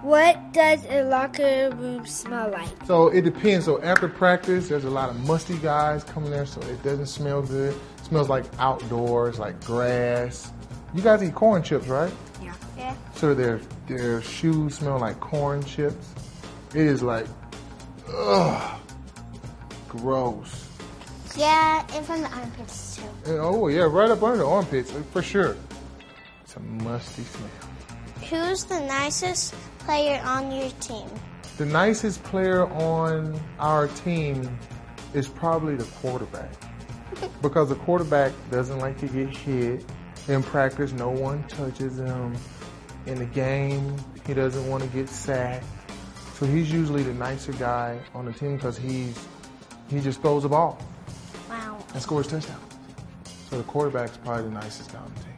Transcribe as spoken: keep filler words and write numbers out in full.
What does a locker room smell like? So it depends. So after practice, there's a lot of musty guys coming there, so it doesn't smell good. It smells like outdoors, like grass. You guys eat corn chips, right? Yeah. Yeah. So their their shoes smell like corn chips. It is like, ugh, gross. Yeah, and from the armpits too. And, oh yeah, right up under the armpits, for sure. It's a musty smell. Who's the nicest player on your team? The nicest player on our team is probably the quarterback. Because the quarterback doesn't like to get hit. In practice, no one touches him. In the game, he doesn't want to get sacked. So he's usually the nicer guy on the team because he's he just throws the ball. Wow. And scores touchdowns. So the quarterback's probably the nicest guy on the team.